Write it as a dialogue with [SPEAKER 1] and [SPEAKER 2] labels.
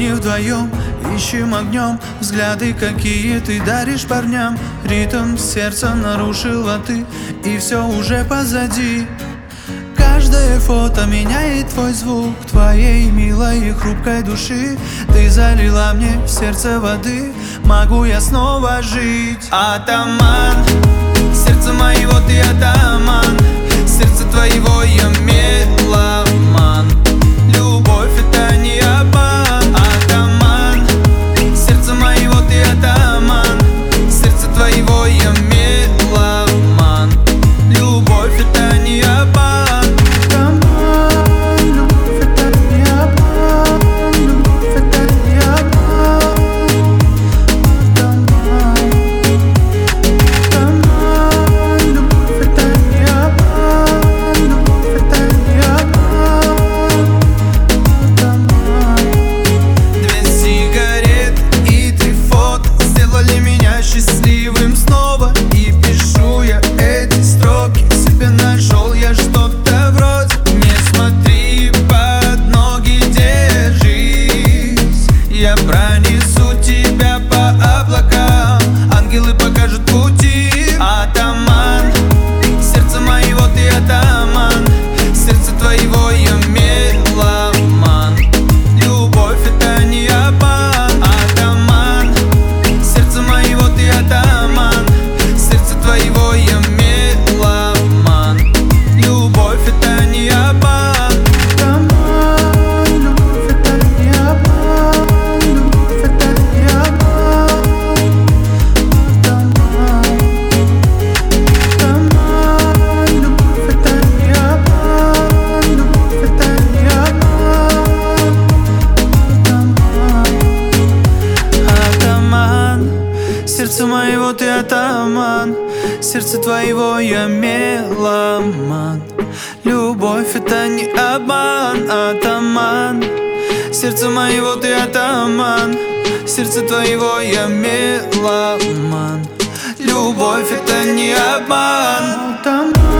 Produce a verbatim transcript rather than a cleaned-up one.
[SPEAKER 1] не вдвоем, ищем огнем взгляды, какие ты даришь парням. Ритм сердца нарушила ты, и все уже позади. Каждое фото меняет твой звук твоей милой и хрупкой души. Ты залила мне в сердце воды, могу я снова жить. Атаман, сердце моего ты атаман, сердце твоего я меломан. Любовь это не обман. Атаман, сердце моего ты атаман, сердце твоего я меломан. Любовь это не обман. Счастливым снова, и пишу я эти строки. Себе нашел я что-то вроде: не смотри под ноги, держись, я пронесу тебя по облакам, ангелы покажут пути. Атаман, сердце моего ты атаман, сердце твоего я меломан. Любовь это не обман. Атаман, сердце моего ты атаман, сердце твоего я меломан. Любовь это не обман. Атаман, любовь это не обман. Любовь это не обман. Атаман, любовь это не обман. Любовь это не обман. Атаман, сердце моего ты атаман, сердце твоего я меломан. Любовь это не обман. Атаман, сердце моего ты атаман, сердце твоего я меломан. Любовь это не обман. Атаман.